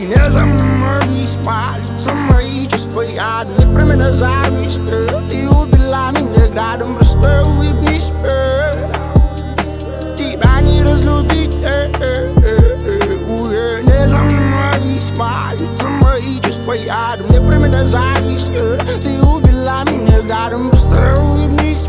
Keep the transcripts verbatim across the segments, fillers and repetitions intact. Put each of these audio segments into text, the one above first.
Не заморись, молятся мои чувства ядом. Не про меня зависть, ты убила меня градом. Просто улыбнись, тебя не разлюбить. Не заморись, молятся мои чувства ядом. Не про меня зависть, ты убила меня градом. Просто улыбнись,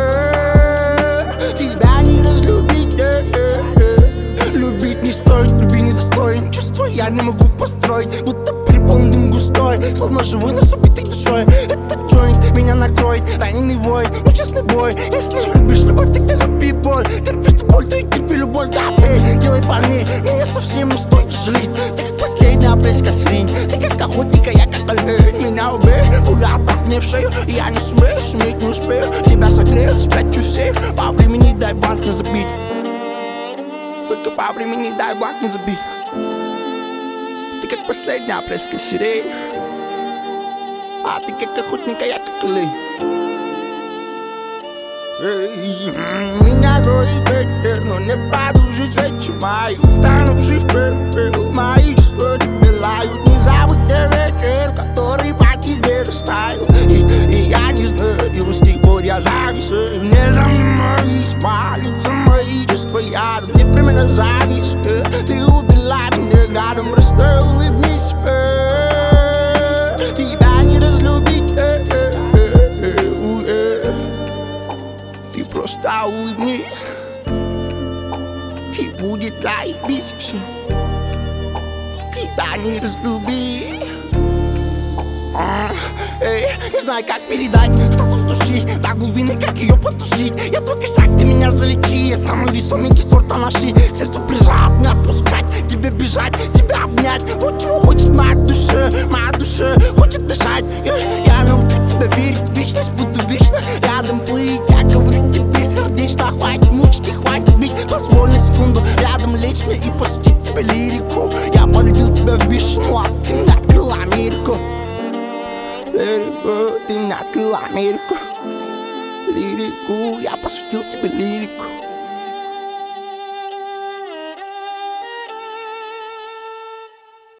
тебя не разлюбить. Любить не стоит, любви недостоин. Чувства я не могу построить, будто переполнен густой, словно живой, но с убитой душой. Этот джойнт меня накроет, раненый воин, но честный бой. Если любишь любовь, тогда люби боль. Терпишь ты боль, то и терпи любовь. Да, бей, делай больнее, меня совсем не стоит жалеть. Ты как последняя апрельская сирень, ты как охотник, а я как олень. Меня убей, пуля отправь мне в шею. Я не сумею, суметь не успею. Тебя согрею, спрячу сейф. По времени дай банк не забить. Только по времени дай банк не забить. Ты как последняя апрельская сирень, а ты как охотник, а я как олень. Меня гонит ветер, но не подужит свечи мои. Утонувший в пепел, мои чувства не пылают. Не забудь мне вечер, который по тебе растаял. И, и я не знаю, с тех пор я зависаю. Не заморись, молятся мои чувства ядом. Не про меня зависть, ты убила меня градом. Просто улыбнись, тебя не разлюбить. Ты просто улыбнись, и будет заебись все. Тебя не разлюбить. А, эй, не знаю, как передать статус души до глубины, как ее потушить. Я твой косяк, ты меня залечи. Я самый весомый сорта наши. Сердцу прижав, не отпускать. Тебе бежать, тебя обнять. Вот чего хочет моя душа. Моя душа хочет дышать. Я, я научу тебя верить в вечность. Буду вечно рядом плыть. Я говорю тебе сердечно. Хватит мучить и хватит бить. Позволь на секунду рядом лечь мне и пустить тебе лирику. Я полюбил тебя в бешену, а ты мне открыла Америку. Лирику, ты мне открыла Америку. Лирику, я посвятил тебе лирику.